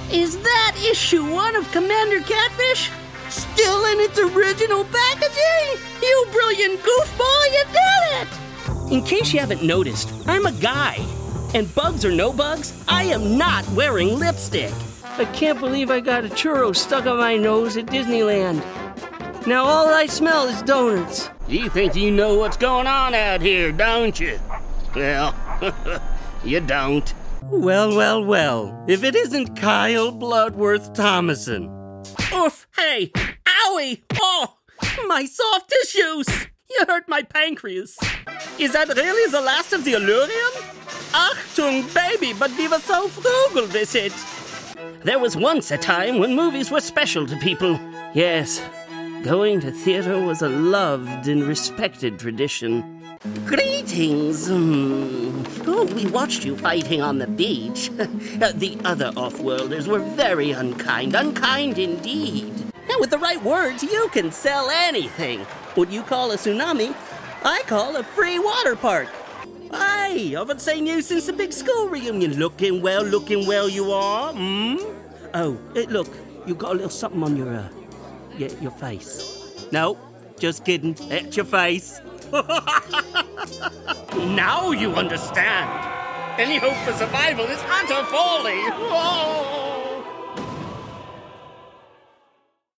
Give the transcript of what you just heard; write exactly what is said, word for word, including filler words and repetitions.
Is that issue one of Commander Catfish? Still in its original packaging? You brilliant goofball, you did it! In case you haven't noticed, I'm a guy. And bugs or no bugs, I am not wearing lipstick. I can't believe I got a churro stuck on my nose at Disneyland. Now all I smell is donuts. You think you know what's going on out here, don't you? Well, you don't. Well, well, well. If it isn't Kyle Bloodworth Thomason. Oof, hey, owie, oh, my soft tissues. You hurt my pancreas. Is that really the last of the Allurium? Achtung, baby, but we were so frugal with it. There was once a time when movies were special to people. Yes, going to theater was a loved and respected tradition. Greetings. Hmm. Oh, we watched you fighting on the beach. The other off-worlders were very unkind, unkind indeed. And with the right words, you can sell anything. What you call a tsunami, I call a free water park. Hey, I haven't seen you since the big school reunion. Looking well, looking well you are. Hmm? Oh, it, look, you got a little something on your, uh, your, your face. No, just kidding. It's your face. Now you understand. Any hope for survival is utter folly. Whoa.